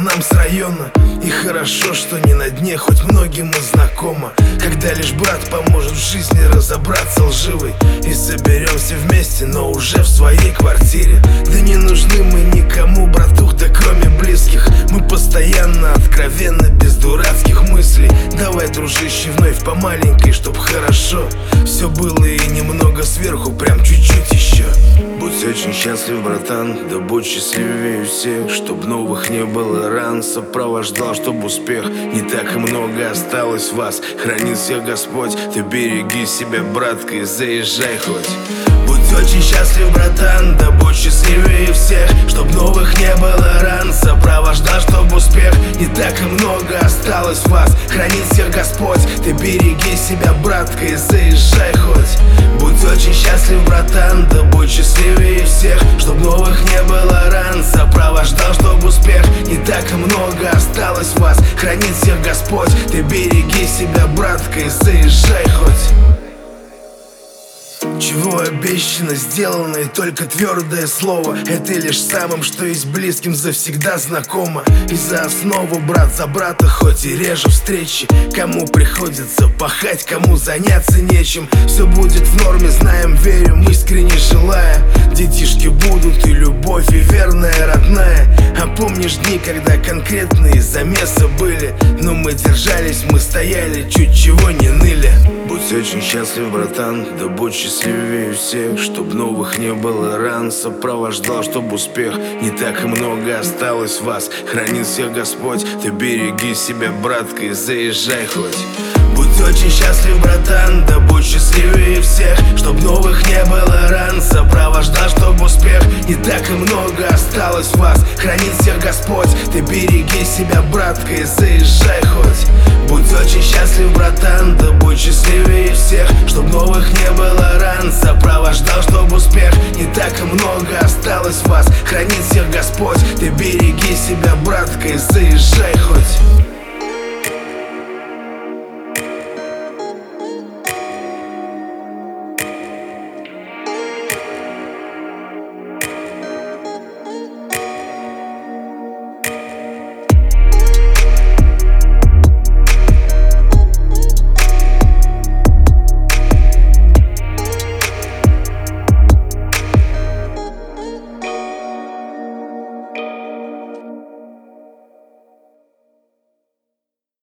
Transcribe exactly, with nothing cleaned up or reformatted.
нам с района. И хорошо, что не на дне, хоть многим и знакомо. Когда лишь брат поможет в жизни разобраться лживой. И соберемся вместе, но уже в своей квартире. Да не нужны мы никому, братух, да кроме близких. Мы постоянно откровенно, без дурацких мыслей. Давай, дружище, вновь по маленькой, чтоб хорошо все было и немного сверху, прям чуть-чуть еще. Будь очень счастлив, братан, да будь счастливее всех. Чтоб новых не было ран, сопровождал, чтоб успех. Не так и много осталось вас, хранит всех Господь. Ты береги себя, братка, и заезжай хоть. Будь очень счастлив, братан, да будь счастливее всех. Чтоб новых не было ран, сопровождал, чтоб успех. Не так и много осталось вас, хранит всех Господь. Ты береги себя, братка, и заезжай хоть. Будь очень счастлив, братан, да будь счастливее всех. Чтоб новых не было ран, сопровождал, чтоб успех. Не так и много осталось вас, хранит всех Господь. Ты береги себя, братка, и заезжай хоть. Чего обещано, сделано, и только твердое слово. Это лишь самым, что есть близким, завсегда знакомо. И за основу брат за брата, хоть и реже встречи. Кому приходится пахать, кому заняться нечем. Все будет в норме, знаем, верим, искренне желая. Детишки будут, и любовь, и верная родная. А помнишь дни, когда конкретные замесы были? Но мы держались, мы стояли, чуть чего не ныли. Будь очень счастлив, братан, да будь счастливее всех. Чтоб новых не было ран, сопровождал, чтоб успех. Не так и много осталось вас, хранит всех Господь. Ты береги себя, братка, и заезжай хоть. Будь очень счастлив, братан, да будь счастливее всех. Чтоб новых не было ран, сопровождал, чтоб успех. Не так и много осталось вас, хранит всех Господь. Ты береги себя, братка, и заезжай хоть. Будь очень счастлив, братан, да будь счастливее всех. Чтоб новых не было ран, сопровождал, чтоб успех. Не так и много осталось вас, хранит всех Господь. Ты береги себя, братка, и заезжай хоть.